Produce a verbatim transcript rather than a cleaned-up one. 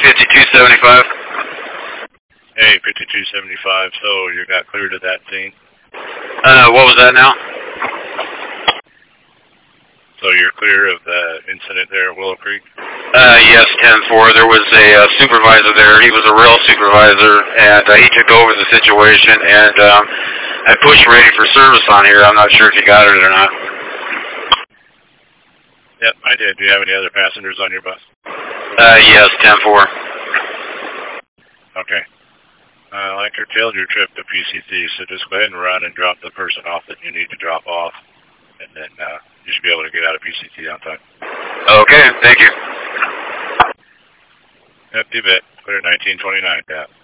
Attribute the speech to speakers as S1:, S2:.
S1: fifty-two seventy-five.
S2: Hey, fifty-two seventy-five, so you got cleared of that scene?
S1: Uh, what was that now?
S2: So you're clear of the incident there at Willow Creek?
S1: Uh, yes, ten four. There was a uh, supervisor there. He was a rail supervisor, and uh, he took over the situation, and um, I pushed ready for service on here. I'm not sure if you got it or not.
S2: Yep, I did. Do you have any other passengers on your bus?
S1: Uh, yes, ten four.
S2: Okay. Uh, I curtailed your trip to P C C, so just go ahead and run and drop the person off that you need to drop off, and then uh, you should be able to get out of P C C on time.
S1: Okay, thank you.
S2: Yep, you bet. Clear nineteen twenty-nine, Pat.